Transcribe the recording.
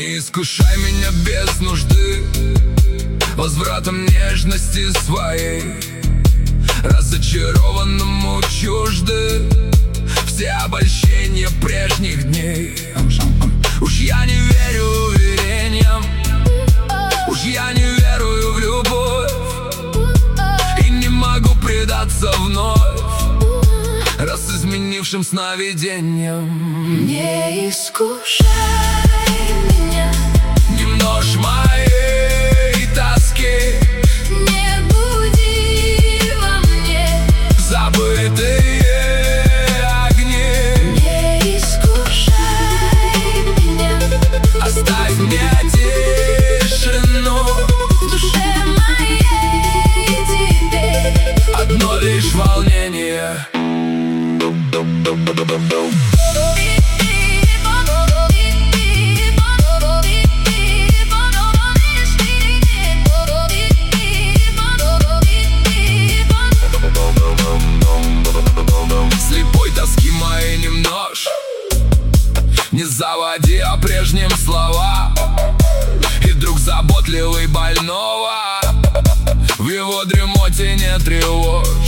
Не искушай меня без нужды возвратом нежности своей. Разочарованному чужды все обольщения прежних дней. Уж я не верю уверениям, уж я не верую в любовь, и не могу предаться вновь раз изменившим сновидениям. Не искушай меня, не множь моей тоски, не буди во мне забытые огни. Не искушай меня, Оставь мне тишину, в душе моей теперь одно лишь волнение. Слепой тоски моей не множь, не заводи о прежнем слова. И друг заботливый больного, в его дремоте не тревожь.